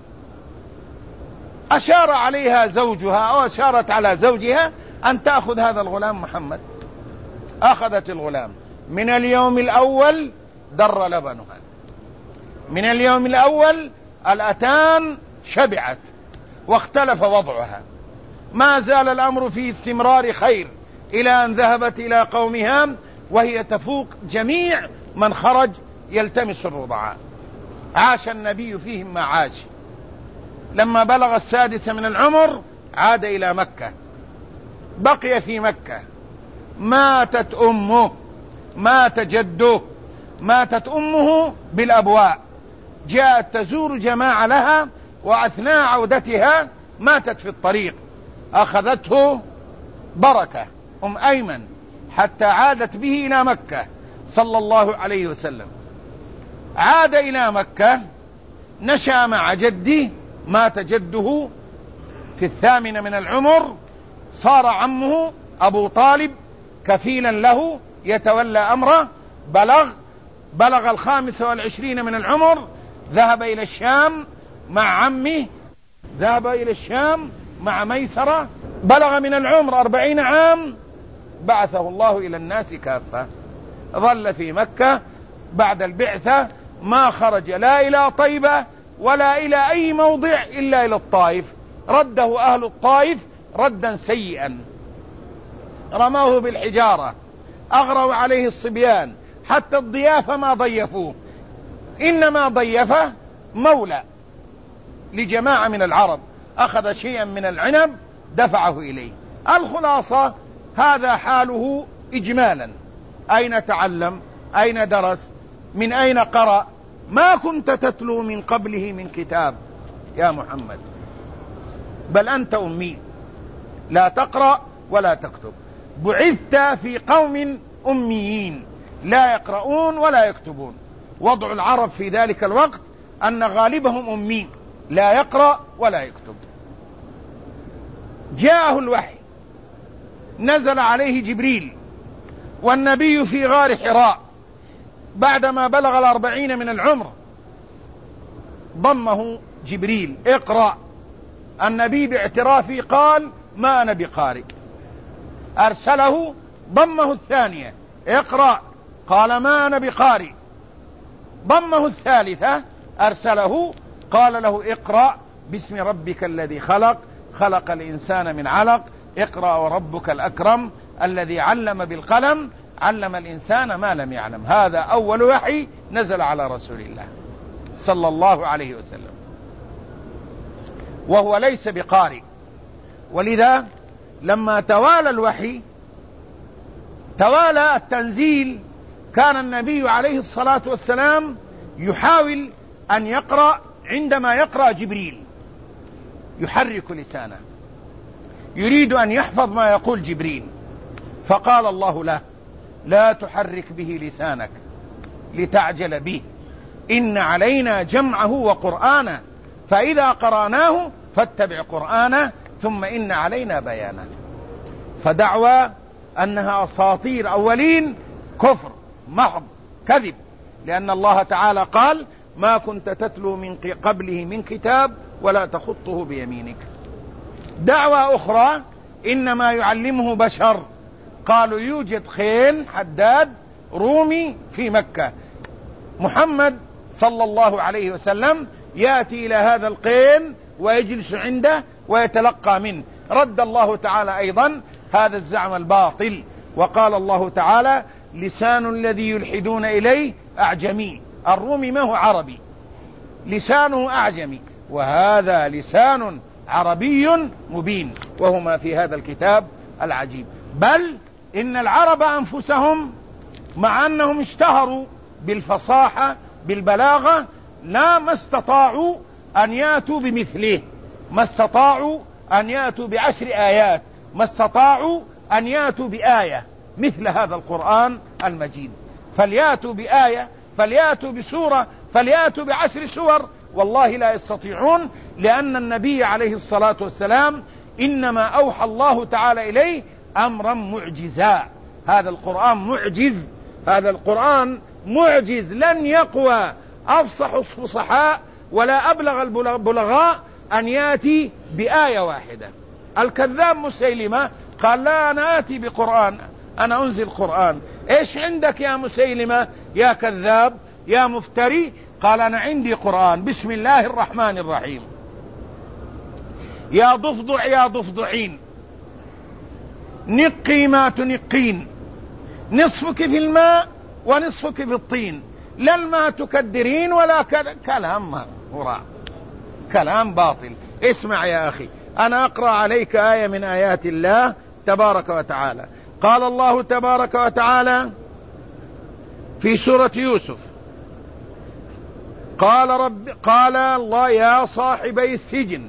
أشار عليها زوجها أو أشارت على زوجها أن تأخذ هذا الغلام محمد. أخذت الغلام. من اليوم الأول در لبنها، من اليوم الأول الأتان شبعت واختلف وضعها. ما زال الأمر في استمرار خير إلى أن ذهبت إلى قومها وهي تفوق جميع من خرج يلتمس الرضعاء. عاش النبي فيهم ما عاش. لما بلغ السادس من العمر عاد إلى مكة، بقي في مكة. ماتت أمه، مات جده، ماتت أمه بالأبواء. جاءت تزور جماعة لها، وأثناء عودتها ماتت في الطريق. أخذته بركة أم أيمن حتى عادت به إلى مكة صلى الله عليه وسلم. عاد إلى مكة، نشأ مع جده، مات جده في الثامن من العمر. صار عمه أبو طالب كفيلا له يتولى أمره. بلغ بلغ الخامس والعشرين من العمر، ذهب إلى الشام مع عمه، ذهب إلى الشام مع ميسرة. بلغ من العمر أربعين عام، بعثه الله إلى الناس كافة. ظل في مكة بعد البعثة، ما خرج لا إلى طيبة ولا إلى أي موضع إلا إلى الطائف. رده أهل الطائف ردا سيئا، رموه بالحجارة، أغروا عليه الصبيان، حتى الضيافة ما ضيفوه، إنما ضيفه مولى لجماعة من العرب، أخذ شيئا من العنب دفعه إليه. الخلاصة هذا حاله إجمالا. أين تعلم؟ أين درس؟ من أين قرأ؟ ما كنت تتلو من قبله من كتاب يا محمد، بل أنت أمي لا تقرأ ولا تكتب. بعثت في قوم أميين لا يقرؤون ولا يكتبون. وضع العرب في ذلك الوقت أن غالبهم أمي لا يقرأ ولا يكتب. جاءه الوحي، نزل عليه جبريل والنبي في غار حراء. بعدما بلغ الأربعين من العمر ضمه جبريل، اقرأ. النبي باعترافه قال ما أنا بقارئ. أرسله، ضمه الثانية، اقرأ، قال ما أنا بقارئ. ضمه الثالثة، أرسله، قال له اقرأ باسم ربك الذي خلق، خلق الإنسان من علق، اقرأ وربك الأكرم الذي علم بالقلم، علم الإنسان ما لم يعلم. هذا أول وحي نزل على رسول الله صلى الله عليه وسلم، وهو ليس بقارئ. ولذا لما توالى الوحي، توالى التنزيل، كان النبي عليه الصلاة والسلام يحاول أن يقرأ. عندما يقرأ جبريل يحرك لسانه، يريد أن يحفظ ما يقول جبريل، فقال الله له لا تحرك به لسانك لتعجل به، إن علينا جمعه وقرآنه، فإذا قرأناه فاتبع قرآنه، ثم إن علينا بيانه. فدعوى أنها أساطير أولين كفر محض، كذب، لأن الله تعالى قال ما كنت تتلو من قبله من كتاب ولا تخطه بيمينك. دعوى أخرى إنما يعلمه بشر، قالوا يوجد خين حداد رومي في مكة، محمد صلى الله عليه وسلم يأتي إلى هذا القين ويجلس عنده ويتلقى منه. رد الله تعالى أيضا هذا الزعم الباطل، وقال الله تعالى: لسان الذي يلحدون إليه أعجمي. الرومي ما هو عربي، لسانه أعجمي، وهذا لسان عربي مبين، وهو ما في هذا الكتاب العجيب. بل إن العرب أنفسهم مع أنهم اشتهروا بالفصاحة بالبلاغة لا ما استطاعوا أن يأتوا بمثله، ما استطاعوا أن يأتوا بعشر آيات، ما استطاعوا أن يأتوا بآية مثل هذا القرآن المجيد. فليأتوا بآية، فليأتوا بسورة، فليأتوا بعشر سور، والله لا يستطيعون، لأن النبي عليه الصلاة والسلام إنما أوحى الله تعالى إليه أمرا معجزا. هذا القرآن معجز، هذا القرآن معجز، لن يقوى أفصح الفصحاء ولا أبلغ البلغاء أن يأتي بآية واحدة. الكذاب مسيلمة قال: لا، أنا آتي بقرآن، أنا أنزل قرآن. إيش عندك يا مسيلمة يا كذاب يا مفتري؟ قال: أنا عندي قرآن، بسم الله الرحمن الرحيم. يا ضفدع يا ضفدعين، نقي ما تنقين، نصفك في الماء ونصفك في الطين، لا الماء تكدرين ولا كذا. كلام هراء، كلام باطل. اسمع يا أخي، أنا أقرأ عليك آية من آيات الله تبارك وتعالى. قال الله تبارك وتعالى في سورة يوسف: قال رب قال الله: يا صاحبي السجن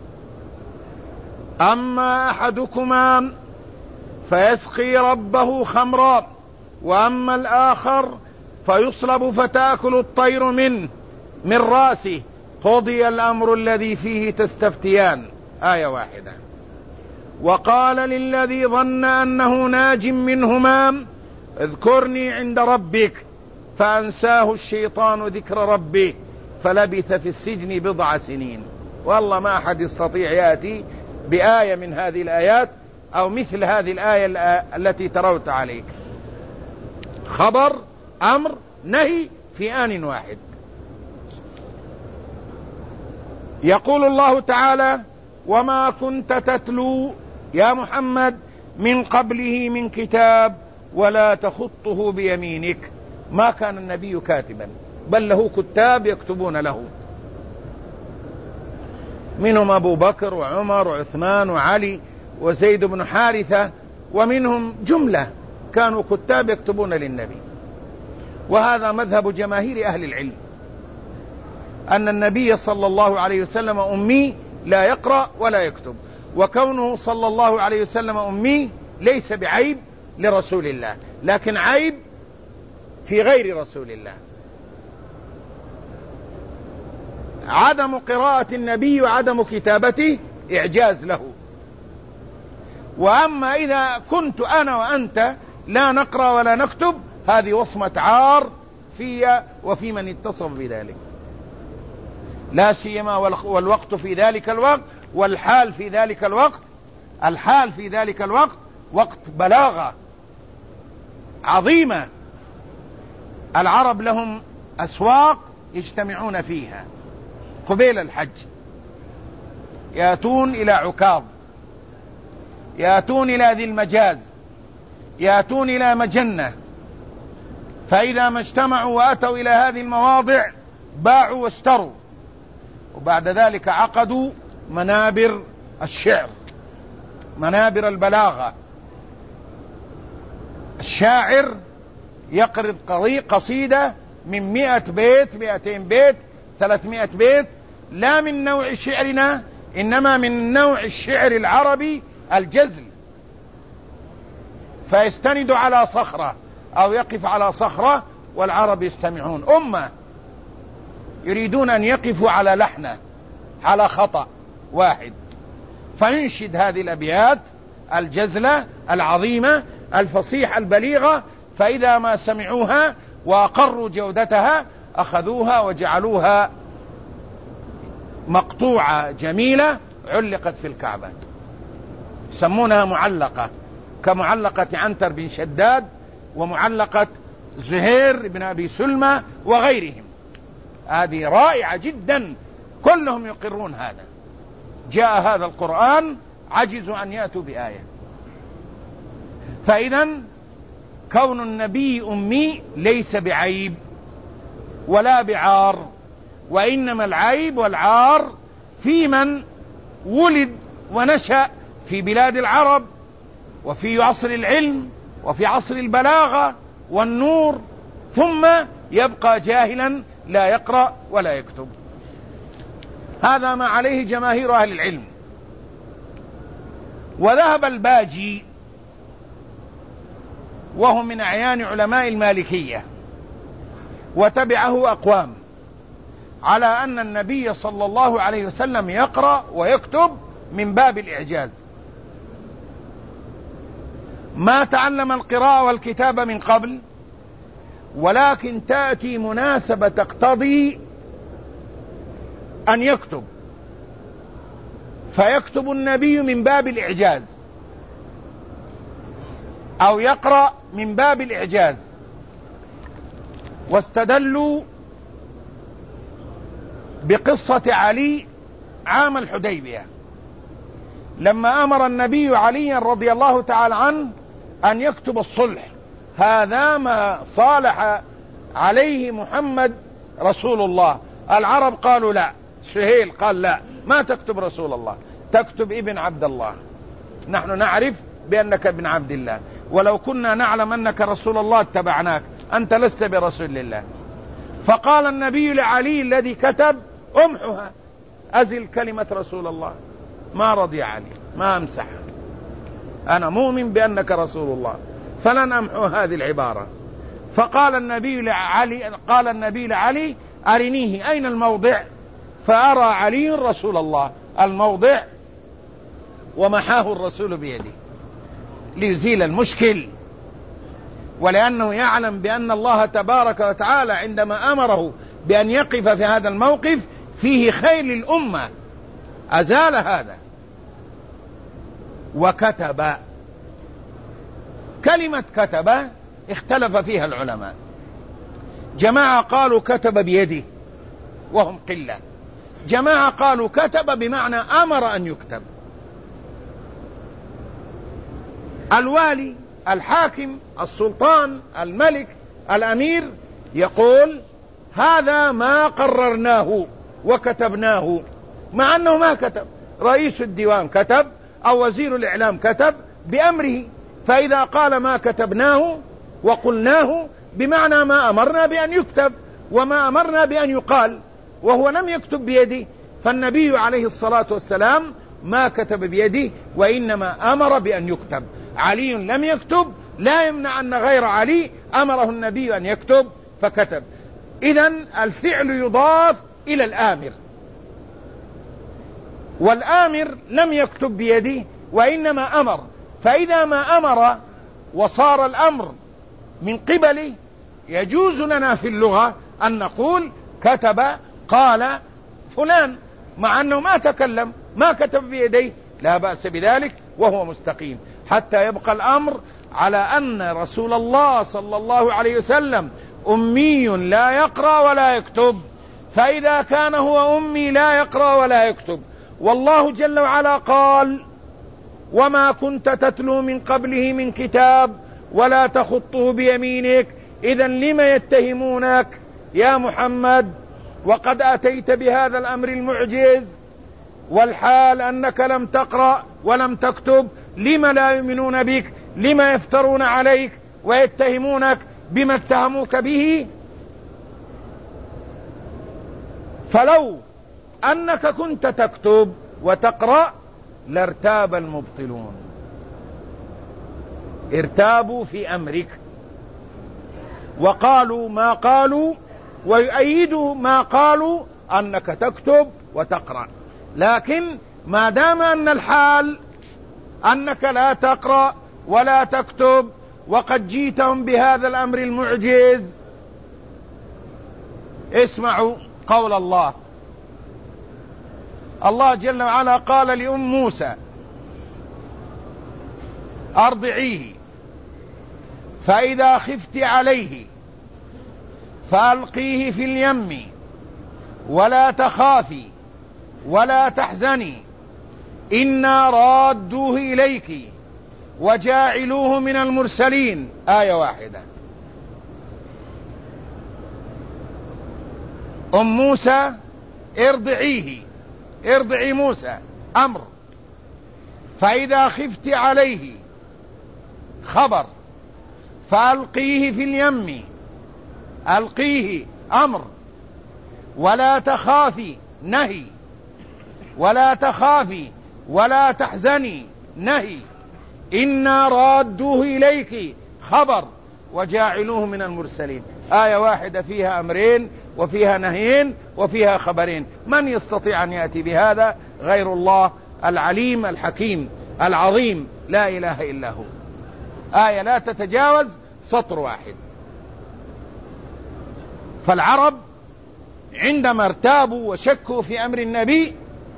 أما أحدكما فيسقي ربه خمرا وأما الآخر فيصلب فتأكل الطير منه من رأسه قضي الأمر الذي فيه تستفتيان. آية واحدة. وقال للذي ظن أنه ناج منهما اذكرني عند ربك فأنساه الشيطان ذكر ربه فلبث في السجن بضع سنين. والله ما أحد يستطيع يأتي بآية من هذه الآيات أو مثل هذه الآية التي تروت عليك. خبر، أمر، نهي في آن واحد. يقول الله تعالى: وما كنت تتلو يا محمد من قبله من كتاب ولا تخطه بيمينك. ما كان النبي كاتبا، بل له كتاب يكتبون له، منهم أبو بكر وعمر وعثمان وعلي وزيد بن حارثة، ومنهم جملة كانوا كتاب يكتبون للنبي. وهذا مذهب جماهير أهل العلم، أن النبي صلى الله عليه وسلم أمي لا يقرأ ولا يكتب، وكونه صلى الله عليه وسلم أمي ليس بعيب لرسول الله، لكن عيب في غير رسول الله. عدم قراءة النبي وعدم كتابته إعجاز له. وأما إذا كنت أنا وأنت لا نقرأ ولا نكتب، هذه وصمة عار في وفي من اتصف بذلك، لا سيما والوقت في ذلك الوقت والحال في ذلك الوقت. الحال في ذلك الوقت وقت بلاغة عظيمة. العرب لهم أسواق يجتمعون فيها قبيل الحج، يأتون إلى عكاظ، يأتون إلى ذي المجاز، يأتون إلى مجنة، فإذا ما اجتمعوا وأتوا إلى هذه المواضع باعوا واشتروا، وبعد ذلك عقدوا منابر الشعر، منابر البلاغة. الشاعر يقرض قصيدة من مئة بيت، مئتين بيت، ثلاثمائة بيت، لا من نوع شعرنا، إنما من نوع الشعر العربي الجزل، فيستند على صخرة أو يقف على صخرة والعرب يستمعون. أمة يريدون أن يقفوا على لحنة، على خطأ واحد، فينشد هذه الأبيات الجزلة العظيمة الفصيحة البليغة، فإذا ما سمعوها وأقروا جودتها أخذوها وجعلوها مقطوعة جميلة علقت في الكعبة، يسمونها معلقة، كمعلقة عنتر بن شداد ومعلقة زهير بن أبي سلمى وغيرهم. هذه رائعة جدا، كلهم يقرون هذا. جاء هذا القرآن عجزوا أن يأتوا بآية. فإذا كون النبي أمي ليس بعيب ولا بعار، وإنما العيب والعار في من ولد ونشأ في بلاد العرب وفي عصر العلم وفي عصر البلاغة والنور، ثم يبقى جاهلا لا يقرأ ولا يكتب. هذا ما عليه جماهير أهل العلم. وذهب الباجي وهو من أعيان علماء المالكية وتبعه أقوام على أن النبي صلى الله عليه وسلم يقرأ ويكتب من باب الإعجاز، ما تعلم القراءة والكتابة من قبل، ولكن تأتي مناسبة تقتضي أن يكتب، فيكتب النبي من باب الإعجاز أو يقرأ من باب الإعجاز. واستدلوا بقصة علي عام الحديبية لما أمر النبي عليا رضي الله تعالى عنه أن يكتب الصلح، هذا ما صالح عليه محمد رسول الله. العرب قالوا لا، سهيل قال لا، ما تكتب رسول الله، تكتب ابن عبد الله، نحن نعرف بأنك ابن عبد الله، ولو كنا نعلم أنك رسول الله اتبعناك، أنت لست برسول الله. فقال النبي لعلي الذي كتب امحها، أزل كلمة رسول الله. ما رضي علي، ما أمسحها، أنا مؤمن بأنك رسول الله فلن أمحو هذه العبارة. فقال النبي لعلي قال النبي لعلي أرنيه أين الموضع، فأرى علي رسول الله الموضع ومحاه الرسول بيده ليزيل المشكل، ولأنه يعلم بأن الله تبارك وتعالى عندما أمره بأن يقف في هذا الموقف فيه خير للأمة أزال هذا وكتب. كلمة كتب اختلف فيها العلماء، جماعة قالوا كتب بيده وهم قلة، جماعة قالوا كتب بمعنى أمر أن يكتب. الوالي، الحاكم، السلطان، الملك، الأمير يقول هذا ما قررناه وكتبناه، مع أنه ما كتب. رئيس الديوان كتب أو وزير الإعلام كتب بأمره، فإذا قال ما كتبناه وقلناه بمعنى ما أمرنا بأن يكتب وما أمرنا بأن يقال، وهو لم يكتب بيده. فالنبي عليه الصلاة والسلام ما كتب بيده وإنما أمر بأن يكتب. علي لم يكتب، لا يمنع أن غير علي أمره النبي أن يكتب فكتب. إذن الفعل يضاف إلى الآمر، والآمر لم يكتب بيده وإنما أمر. فإذا ما أمر وصار الأمر من قبله يجوز لنا في اللغة أن نقول كتب قال فلان، مع أنه ما تكلم ما كتب بيديه، لا بأس بذلك وهو مستقيم، حتى يبقى الأمر على أن رسول الله صلى الله عليه وسلم أمي لا يقرأ ولا يكتب. فإذا كان هو أمي لا يقرأ ولا يكتب، والله جل وعلا قال وما كنت تتلو من قبله من كتاب ولا تخطه بيمينك، إذن لم يتهمونك يا محمد وقد أتيت بهذا الأمر المعجز والحال أنك لم تقرأ ولم تكتب؟ لم لا يؤمنون بك؟ لم يفترون عليك ويتهمونك بما اتهموك به؟ فلو أنك كنت تكتب وتقرأ لارتاب المبطلون، ارتابوا في أمرك وقالوا ما قالوا ويؤيدوا ما قالوا أنك تكتب وتقرأ. لكن ما دام أن الحال أنك لا تقرأ ولا تكتب وقد جيتهم بهذا الأمر المعجز، اسمعوا قول الله. الله جل وعلا قال لأم موسى أرضعيه فإذا خفت عليه فألقيه في اليم ولا تخافي ولا تحزني إنا رادوه إليك وجاعلوه من المرسلين، آية واحدة. أم موسى ارضعيه، ارضعي موسى، أمر. فإذا خفت عليه، خبر. فألقيه في اليم، ألقيه، أمر. ولا تخافي، نهي. ولا تخافي ولا تحزني، نهي. إنا رادوه إليك، خبر. وجاعلوه من المرسلين، آية واحدة فيها أمرين وفيها نهيين وفيها خبرين. من يستطيع أن يأتي بهذا غير الله العليم الحكيم العظيم، لا إله إلا هو. آية لا تتجاوز سطر واحد. فالعرب عندما ارتابوا وشكوا في أمر النبي،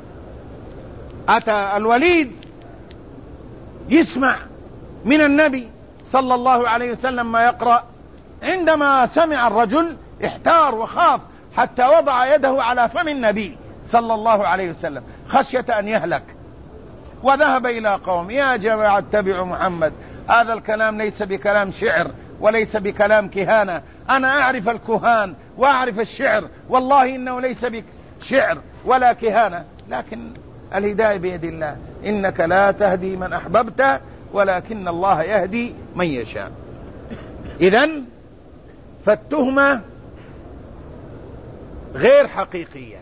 أتى الوليد يسمع من النبي صلى الله عليه وسلم ما يقرأ. عندما سمع الرجل احتار وخاف حتى وضع يده على فم النبي صلى الله عليه وسلم خشية أن يهلك، وذهب إلى قوم: يا جماعة اتبعوا محمد، هذا الكلام ليس بكلام شعر وليس بكلام كهانة، أنا أعرف الكهان وأعرف الشعر، والله إنه ليس بشعر ولا كهانة، لكن الهداية بيد الله، إنك لا تهدي من أحببت ولكن الله يهدي من يشاء. إذن فالتهمة غير حقيقية،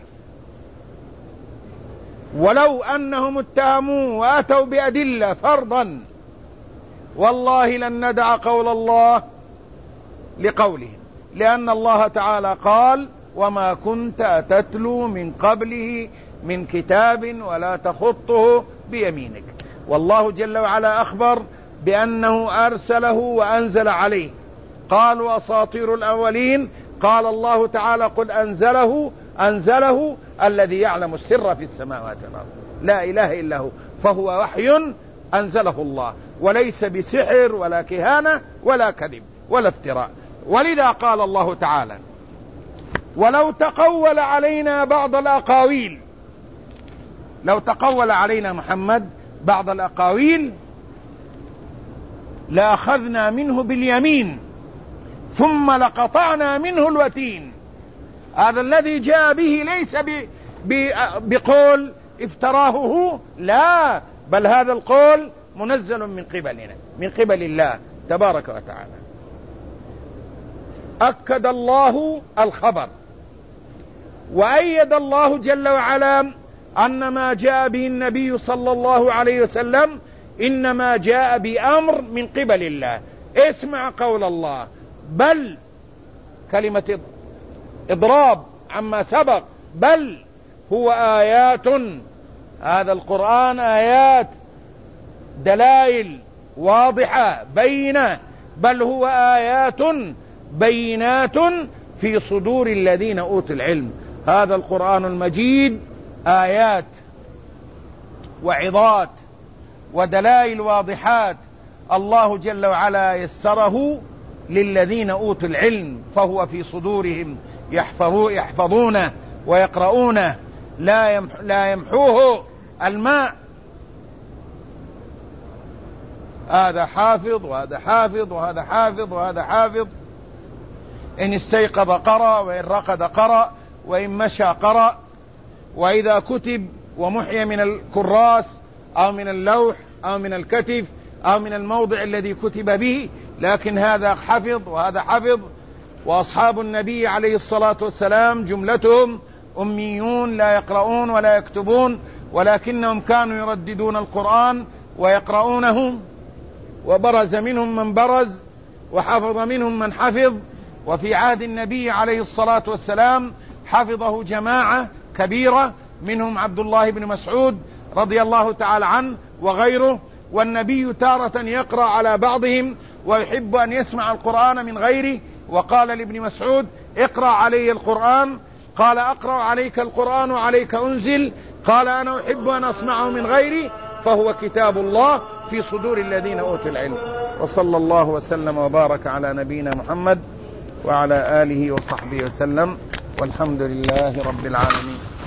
ولو أنهم اتهموا وأتوا بأدلة فرضا والله لن ندع قول الله لقولهم، لأن الله تعالى قال: وما كنت تتلو من قبله من كتاب ولا تخطه بيمينك. والله جل وعلا أخبر بأنه أرسله وأنزل عليه. قالوا أساطير الأولين، قال الله تعالى: قل أنزله أنزله الذي يعلم السر في السماوات والأرض، لا إله إلا هو. فهو وحي أنزله الله، وليس بسحر ولا كهانة ولا كذب ولا افتراء. ولذا قال الله تعالى: ولو تقول علينا بعض الأقاويل، لو تقول علينا محمد بعض الأقاويل لأخذنا منه باليمين ثم لقطعنا منه الوتين. هذا الذي جاء به ليس بقول افتراه هو، لا، بل هذا القول منزل من قبلنا، من قبل الله تبارك وتعالى. أكد الله الخبر، وأيد الله جل وعلا أن ما جاء به النبي صلى الله عليه وسلم إنما جاء بأمر من قبل الله. اسمع قول الله، بل كلمة إضراب عما سبق، بل هو آيات، هذا القرآن آيات دلائل واضحة بينة، بل هو آيات بينات في صدور الذين أوتوا العلم. هذا القرآن المجيد آيات وعظات ودلائل واضحات، الله جل وعلا يسره للذين أوتوا العلم، فهو في صدورهم يحفظونه ويقرؤونه، لا لا يمحوه الماء. هذا حافظ وهذا حافظ وهذا حافظ وهذا حافظ، إن استيقظ قرأ وإن رقد قرأ وإن مشى قرأ، وإذا كتب ومحي من الكراس أو من اللوح أو من الكتف أو من الموضع الذي كتب به، لكن هذا حفظ وهذا حفظ. وأصحاب النبي عليه الصلاة والسلام جملتهم أميون لا يقرؤون ولا يكتبون، ولكنهم كانوا يرددون القرآن ويقرؤونه، وبرز منهم من برز وحفظ منهم من حفظ. وفي عهد النبي عليه الصلاة والسلام حفظه جماعة كبيرة، منهم عبد الله بن مسعود رضي الله تعالى عنه وغيره. والنبي تارة يقرأ على بعضهم ويحب أن يسمع القرآن من غيره، وقال لابن مسعود: اقرأ علي القرآن. قال: أقرأ عليك القرآن وعليك أنزل. قال: أنا أحب أن أسمعه من غيري، فهو كتاب الله في صدور الذين أوتوا العلم. وصلى الله وسلم وبارك على نبينا محمد وعلى آله وصحبه وسلم، والحمد لله رب العالمين.